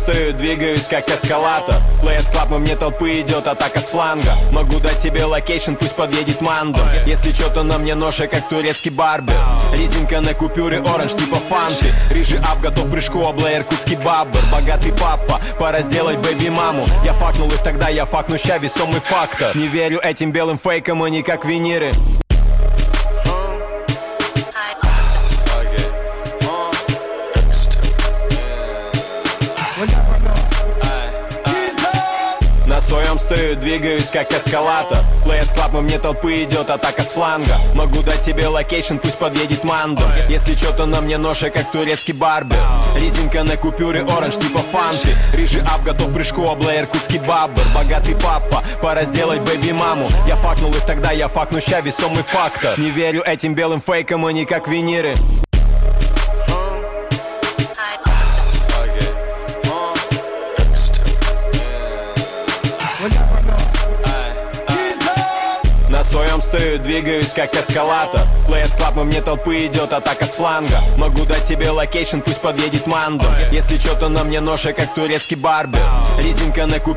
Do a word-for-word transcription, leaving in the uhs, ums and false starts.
стою, двигаюсь как эскалатор. Players Club, во мне толпы идет атака с фланга. Могу дать тебе локейшн, пусть подъедет Мандо. Если чё-то на мне ноша, как турецкий барбер. Резинка на купюре оранж, типа фанты. Рыжий ап, готов к прыжку, облей иркутский баббер. Богатый папа, пора сделать бэби-маму. Я факнул их тогда, я факну ща, весомый фактор. Не верю этим белым фейкам, они как виниры. На своем стою, двигаюсь как эскалатор. Players Club, во мне толпы идет атака с фланга. Могу дать тебе локейшн, пусть подъедет Мандо. Если чё-то на мне ноша, как турецкий барбер. Резинка на купюре оранж, типа фанты. Рыжий ап, готов к прыжку, облей иркутский баббер. Богатый папа, пора сделать бэби-маму. Я факнул их тогда, я факну ща, весомый фактор. Не верю этим белым фейкам, они как виниры. На своем стою, двигаюсь как эскалатор. Players Club, во мне толпы идет атака с фланга. Могу дать тебе локейшн, пусть подъедет Мандо. Если чё-то на мне ноша, как турецкий барбер. Резинка на купюре